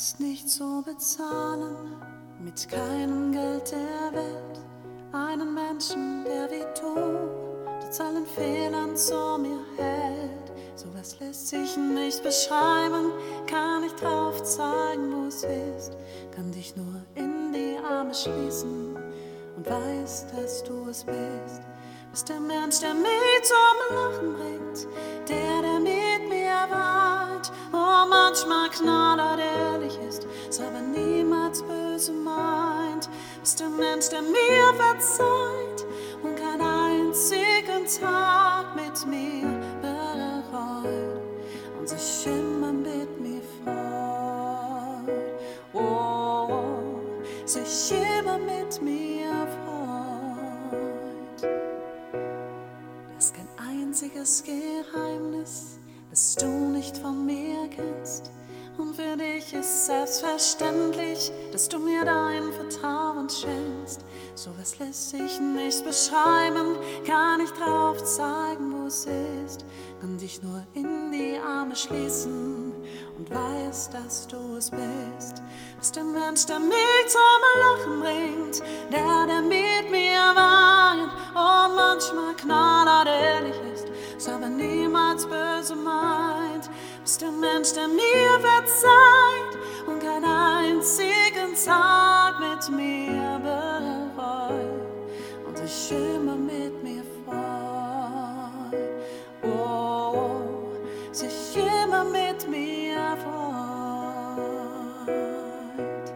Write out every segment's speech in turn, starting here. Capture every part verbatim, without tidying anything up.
ist nicht zu bezahlen, mit keinem Geld der Welt, einen Menschen, der wie du, trotz allen Fehlern zu mir hält. Sowas lässt sich nicht beschreiben, kann nicht drauf zeigen, wo es ist, kann dich nur in die Arme schließen und weiß, dass du es bist. Bist der Mensch, der mich zum Lachen bringt, der, der mit mir weint, oh, manchmal knallhart ehrlich ist, es aber niemals böse meint. Bist der Mensch, der mir verzeiht und keinen einzigen Tag mit mir bereut und sich immer mit mir freut. Oh, sich immer mit mir freut. Das ist kein einziges Geheimnis, das du nicht von mir kennst. Und für dich ist selbstverständlich, dass du mir dein Vertrauen schenkst. Sowas lässt sich nicht beschreiben, kann nicht drauf zeigen, wo es ist. Kann dich nur in die Arme schließen und weiß, dass du es bist. Bist der Mensch, der mich zum Lachen bringt, der, der mit mir weint und manchmal knallhart ehrlich ist, es aber niemals böse meint. Bist der Mensch, der mir verzeiht und keinen einzigen Tag mit mir bereut und sich immer mit mir freut. Oh, sich immer mit mir freut.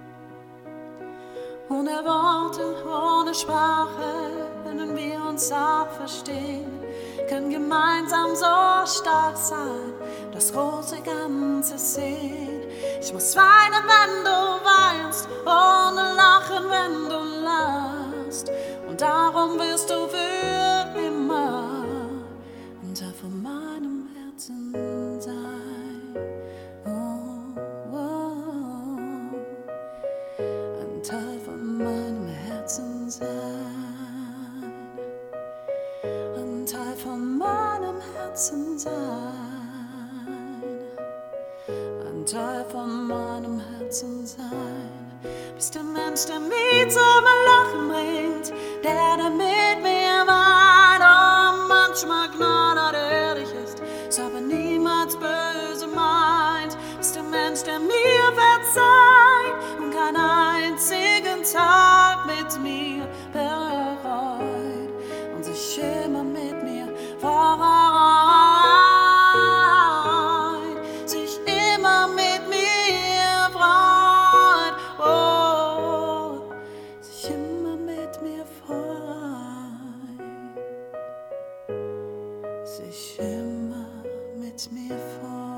Ohne Worte, ohne Sprache können wir uns auch verstehen, können gemeinsam so stark sein, das große Ganze sehen. Ich muss weinen, wenn du weinst, ohne lachen, wenn du lachst. Und darum wirst du für immer ein Teil von meinem Herzen sein. Oh, oh, ein Teil von meinem Herzen sein. Ein Teil von meinem Herzen sein. Ein Teil von meinem Herzen sein. Bist der Mensch, der mich zum Lachen bringt, der, der mit mir weint und manchmal knallhart ehrlich ist, es aber niemals böse meint. Bist der Mensch, der mir verzeiht und keinen einzigen Tag mit mir bereut und sich immer mit mir freut, sich immer mit mir freut, oh, sich immer mit mir freut, sich immer mit mir freut.